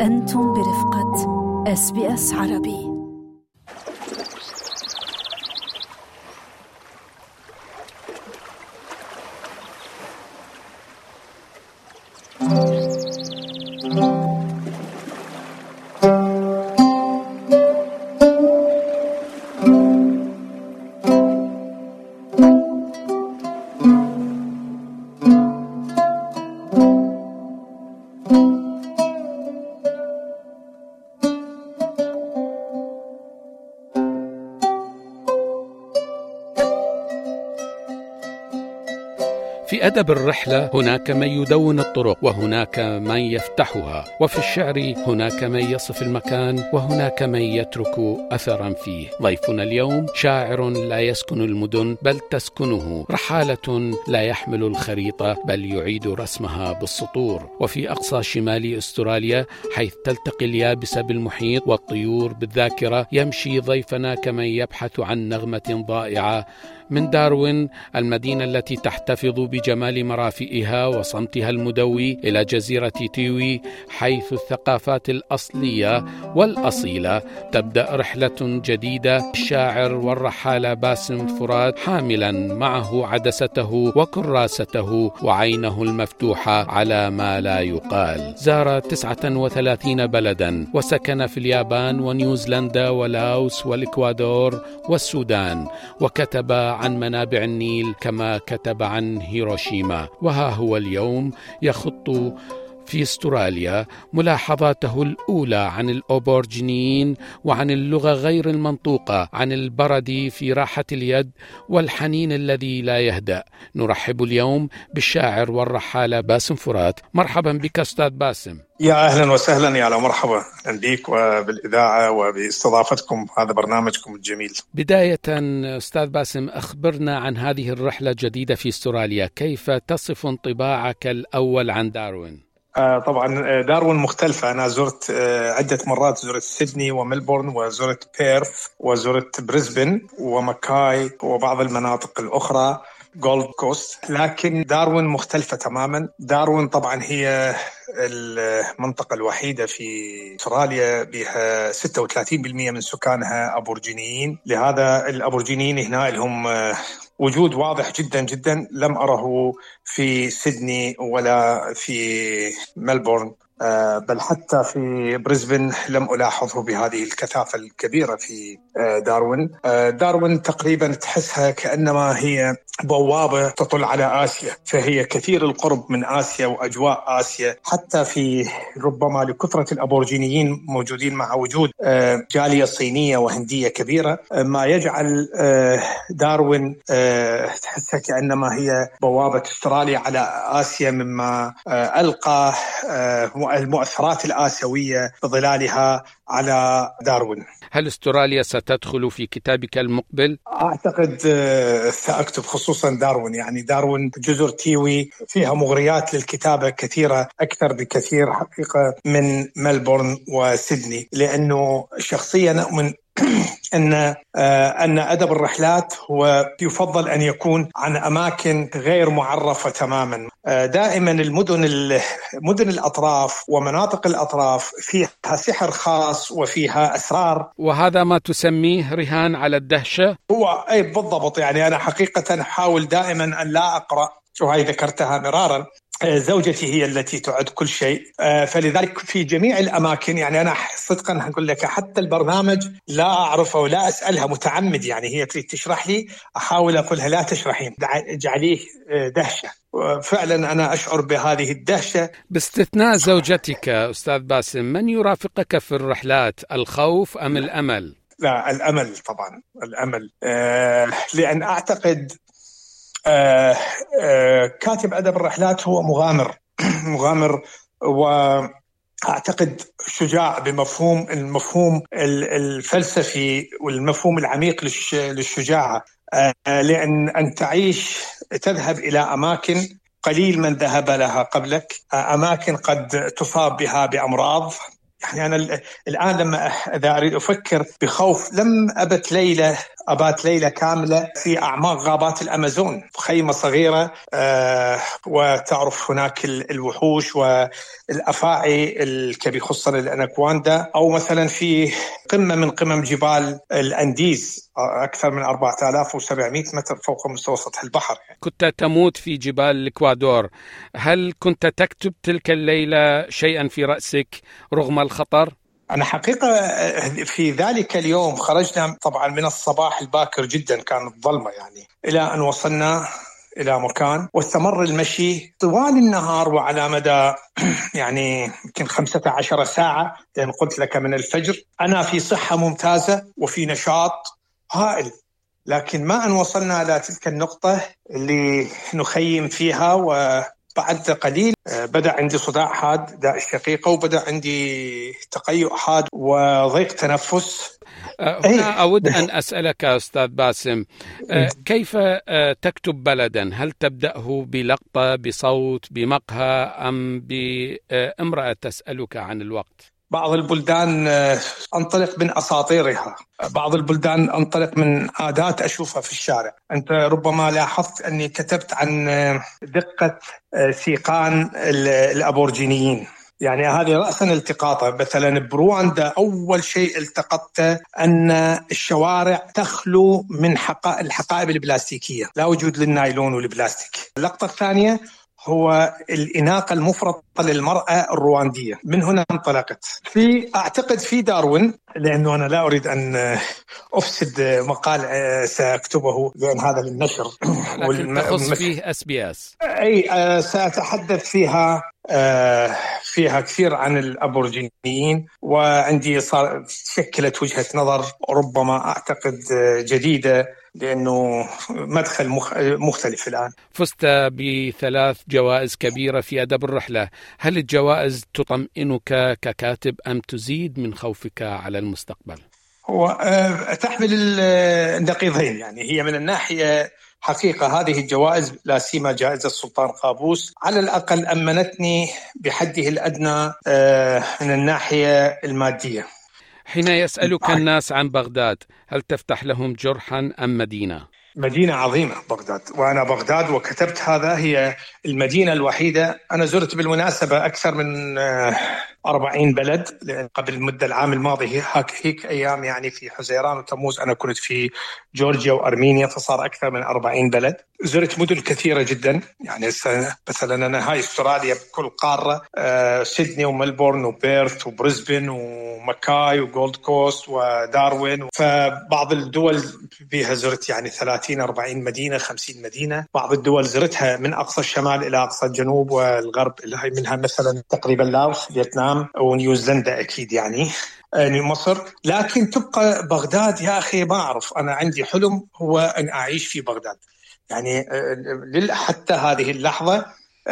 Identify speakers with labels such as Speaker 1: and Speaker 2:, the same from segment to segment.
Speaker 1: أنتم برفقة SBS عربي.
Speaker 2: في أدب الرحلة هناك من يدون الطرق وهناك من يفتحها، وفي الشعر هناك من يصف المكان وهناك من يترك أثرا فيه. ضيفنا اليوم شاعر لا يسكن المدن بل تسكنه، رحالة لا يحمل الخريطة بل يعيد رسمها بالسطور. وفي أقصى شمال أستراليا حيث تلتقي اليابسة بالمحيط والطيور بالذاكرة، يمشي ضيفنا كمن يبحث عن نغمة ضائعة من داروين، المدينة التي تحتفظ بجمال مرافئها وصمتها المدوي، إلى جزيرة تيوي حيث الثقافات الأصلية والأصيلة. تبدأ رحلة جديدة. الشاعر والرحالة باسم فرات حاملا معه عدسته وكراسته وعينه المفتوحة على ما لا يقال. زار 39 بلدا وسكن في اليابان ونيوزيلندا ولاوس والإكوادور والسودان، وكتب عن منابع النيل كما كتب عن هيروشيما. وها هو اليوم يخط في استراليا ملاحظاته الأولى عن الأوبورجينيين وعن اللغة غير المنطوقة، عن البرد في راحة اليد والحنين الذي لا يهدأ. نرحب اليوم بالشاعر والرحالة باسم فرات. مرحبا بك أستاذ باسم.
Speaker 3: يا أهلا وسهلا، يا مرحبا بك وبالإذاعة وباستضافتكم هذا برنامجكم الجميل.
Speaker 2: بداية أستاذ باسم، أخبرنا عن هذه الرحلة الجديدة في استراليا، كيف تصف انطباعك الأول عن داروين؟
Speaker 3: طبعا داروين مختلفة. أنا زرت عدة مرات، زرت سيدني وملبورن وزرت بيرث وزرت بريسبن ومكاي وبعض المناطق الأخرى جولد كوست، لكن داروين مختلفة تماما. داروين طبعا هي المنطقة الوحيدة في أستراليا بها 36% من سكانها أبورجينيين، لهذا الأبورجينيين هنا لهم وجود واضح جدا جدا لم أره في سيدني ولا في ملبورن، بل حتى في بريسبن لم ألاحظه بهذه الكثافة الكبيرة في داروين. داروين تقريبا تحسها كأنما هي بوابة تطل على آسيا، فهي كثير القرب من آسيا وأجواء آسيا، حتى في ربما لكثرة الأبورجينيين موجودين مع وجود جالية صينية وهندية كبيرة، ما يجعل داروين تحسها كأنما هي بوابة استراليا على آسيا، مما ألقى المؤثرات الآسيوية بظلالها على داروين.
Speaker 2: هل استراليا ستدخل في كتابك المقبل؟
Speaker 3: أعتقد سأكتب خصوصا داروين. يعني داروين جزر تيوي فيها مغريات للكتابة كثيرة أكثر بكثير حقيقة من ملبورن وسيدني، لأنه شخصيا أؤمن أن أدب الرحلات هو يفضل أن يكون عن أماكن غير معرفة تماما. دائما مدن الأطراف ومناطق الأطراف فيها سحر خاص وفيها أسرار،
Speaker 2: وهذا ما تسميه رهان على الدهشة.
Speaker 3: هو أي بالضبط. يعني أنا حقيقة أحاول دائما أن لا أقرأ، وهي ذكرتها مرارا، زوجتي هي التي تعد كل شيء، فلذلك في جميع الأماكن، يعني أنا صدقا أقول لك حتى البرنامج لا أعرفه ولا أسألها متعمد، يعني هي تريد تشرح لي أحاول أقولها لا تشرحين، اجعليه دهشة. فعلا أنا أشعر بهذه الدهشة.
Speaker 2: باستثناء زوجتك أستاذ باسم، من يرافقك في الرحلات، الخوف أم الأمل؟
Speaker 3: لا، الأمل طبعا، الأمل. لأن أعتقد كاتب أدب الرحلات هو مغامر وأعتقد شجاع بمفهوم المفهوم الفلسفي والمفهوم العميق للشجاعة، لأن أن تعيش تذهب إلى أماكن قليل من ذهب لها قبلك، أماكن قد تصاب بها بأمراض. يعني أنا الآن لما أريد أفكر بخوف، لم أبت ليلة أبات ليلة كاملة في أعماق غابات الأمازون، خيمة صغيرة، وتعرف هناك الوحوش والأفاعي الكبير خصوصا الأناكواندا، أو مثلا في قمة من قمم جبال الأنديز أكثر من 4700 متر فوق مستوى سطح البحر.
Speaker 2: كنت تموت في جبال الإكوادور، هل كنت تكتب تلك الليلة شيئا في رأسك رغم الخطر؟
Speaker 3: أنا حقيقة في ذلك اليوم خرجنا طبعا من الصباح الباكر جدا، كانت ظلمة يعني، إلى أن وصلنا إلى مكان، واستمر المشي طوال النهار وعلى مدى يعني يمكن 15 ساعة، لأن قلت لك من الفجر. أنا في صحة ممتازة وفي نشاط هائل، لكن ما أن وصلنا إلى تلك النقطة اللي نخيم فيها، وبعد قليل بدأ عندي صداع حاد، داء الشقيقة، وبدأ عندي تقيؤ حاد وضيق تنفس.
Speaker 2: هنا أود أن أسألك أستاذ باسم، كيف تكتب بلدا؟ هل تبدأه بلقطة، بصوت، بمقهى، أم بامرأة تسألك عن الوقت؟
Speaker 3: بعض البلدان أنطلق من أساطيرها، بعض البلدان أنطلق من عادات أشوفها في الشارع. أنت ربما لاحظت أني كتبت عن دقة سيقان الأبورجينيين، يعني هذه رأسا التقاطه. مثلا برواندا أول شيء التقطته أن الشوارع تخلو من الحقائب البلاستيكية، لا وجود للنايلون والبلاستيك. اللقطة الثانية هو الإناقة المفرطة للمرأة الرواندية، من هنا انطلقت. أعتقد في داروين، لأنه أنا لا أريد أن أفسد مقال سأكتبه لأن هذا للنشر،
Speaker 2: لكن تخص فيه SBS.
Speaker 3: أي سأتحدث فيها كثير عن الأبورجينيين، وعندي شكلت وجهة نظر ربما أعتقد جديدة، لأنه مدخل مختلف الآن.
Speaker 2: فزت ب3 جوائز كبيرة في أدب الرحلة، هل الجوائز تطمئنك ككاتب أم تزيد من خوفك على المستقبل؟
Speaker 3: هو تحمل النقيضين، يعني هي من الناحية حقيقة هذه الجوائز لا سيما جائزة السلطان قابوس على الأقل أمنتني بحده الأدنى من الناحية المادية.
Speaker 2: حين يسألك الناس عن بغداد، هل تفتح لهم جرحا أم مدينة؟
Speaker 3: مدينة عظيمة بغداد، وأنا بغداد وكتبت هذا هي المدينة الوحيدة. أنا زرت بالمناسبة أكثر من 40 بلد، لأن قبل المدة العام الماضي هيك أيام يعني في حزيران وتموز أنا كنت في جورجيا وأرمينيا، فصار أكثر من 40 بلد. زرت مدن كثيرة جدا، يعني مثلا أنا هاي استراليا بكل قارة، سيدني وملبورن وبيرث وبريسبن ومكاي وجولد كوست وداروين. فبعض الدول بها زرت يعني 30-40 مدينة 50 مدينة. بعض الدول زرتها من أقصى الشمال إلى أقصى الجنوب والغرب، اللي هي منها مثلا تقريبا لاوس، فيتنام ونيوزيلندا أكيد يعني مصر. لكن تبقى بغداد يا أخي ما أعرف، أنا عندي حلم هو أن أعيش في بغداد، يعني حتى هذه اللحظة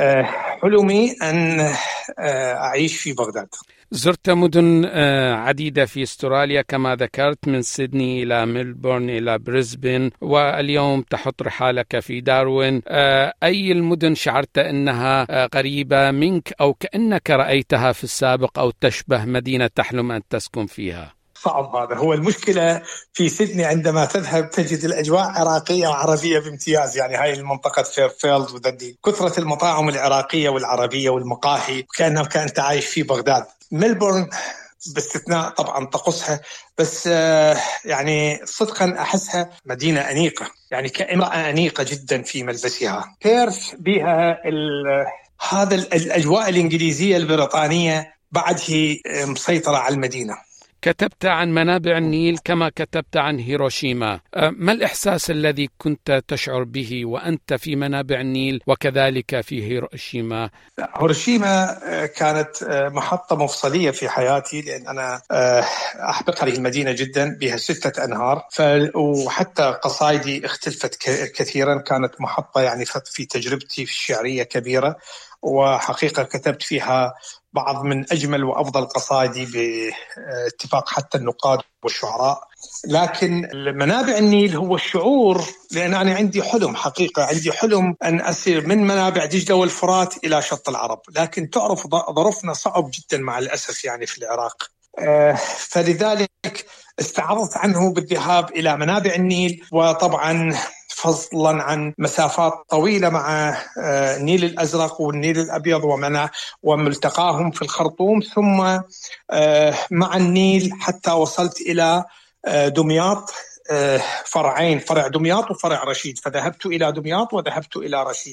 Speaker 3: حلمي أن أعيش في بغداد.
Speaker 2: زرت مدن عديدة في استراليا كما ذكرت، من سيدني إلى ملبورن إلى بريسبن، واليوم تحط رحالك في داروين. أي المدن شعرت أنها قريبة منك أو كأنك رأيتها في السابق أو تشبه مدينة تحلم أن تسكن فيها؟
Speaker 3: صعب هذا، هو المشكلة في سيدني عندما تذهب تجد الأجواء عراقية وعربية بامتياز، يعني هاي المنطقة فيرفيلد وذدي، كثرة المطاعم العراقية والعربية والمقاهي كأنت عايش في بغداد. ملبورن باستثناء طبعا طقسها، بس يعني صدقا أحسها مدينة أنيقة، يعني كامرأة أنيقة جدا في ملبسها. بيرث بها هذا الأجواء الإنجليزية البريطانية بعد هي مسيطرة على المدينة.
Speaker 2: كتبت عن منابع النيل كما كتبت عن هيروشيما، ما الإحساس الذي كنت تشعر به وأنت في منابع النيل وكذلك في هيروشيما؟
Speaker 3: هيروشيما كانت محطة مفصلية في حياتي، لأن أنا أحب هذه المدينة جدا، بها 6 أنهار، وحتى قصائدي اختلفت كثيرا، كانت محطة يعني في تجربتي في الشعرية كبيرة، وحقيقة كتبت فيها بعض من أجمل وأفضل قصائدي باتفاق حتى النقاد والشعراء. لكن منابع النيل هو الشعور، لأن أنا عندي حلم حقيقة، عندي حلم أن أسير من منابع دجلة والفرات إلى شط العرب، لكن تعرف ظروفنا صعب جدا مع الأسف يعني في العراق. فلذلك استعرضت عنه بالذهاب إلى منابع النيل، وطبعا فضلا عن مسافات طويلة مع النيل الأزرق والنيل الأبيض وملتقاهم في الخرطوم، ثم مع النيل حتى وصلت إلى دمياط، فرعين، فرع دمياط وفرع رشيد، فذهبت إلى دمياط وذهبت إلى رشيد.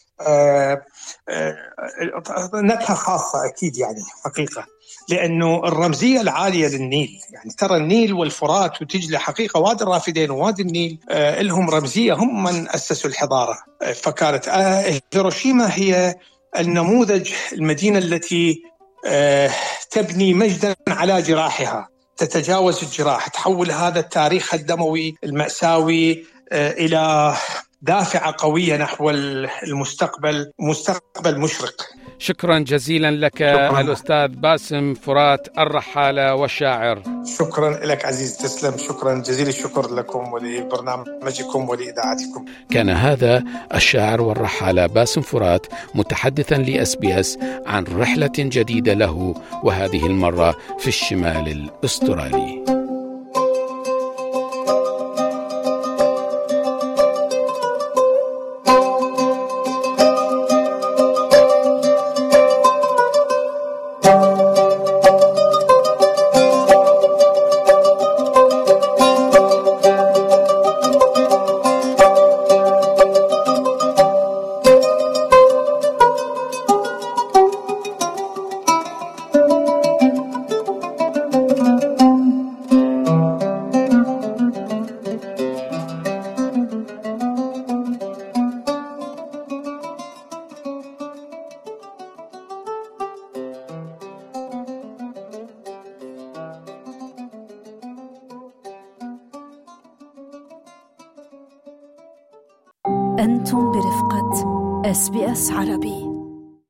Speaker 3: نكهة خاصة أكيد يعني حقيقة، لأنه الرمزية العالية للنيل، يعني ترى النيل والفرات وتجلى حقيقة وادي الرافدين ووادي النيل لهم رمزية، هم من أسسوا الحضارة. فكانت هيروشيما هي النموذج، المدينة التي تبني مجدا على جراحها، تتجاوز الجراح، تحول هذا التاريخ الدموي المأساوي إلى دافعة قوية نحو المستقبل، مستقبل مشرق.
Speaker 2: شكرا جزيلا لك شكرا. الأستاذ باسم فرات، الرحالة والشاعر.
Speaker 3: شكرا لك عزيز، تسلم، شكرا جزيل الشكر لكم ولبرنامجكم ولإذاعتكم.
Speaker 2: كان هذا الشاعر والرحالة باسم فرات متحدثا لSBS عن رحلة جديدة له، وهذه المرة في الشمال الأسترالي.
Speaker 1: أنتم برفقة SBS عربي.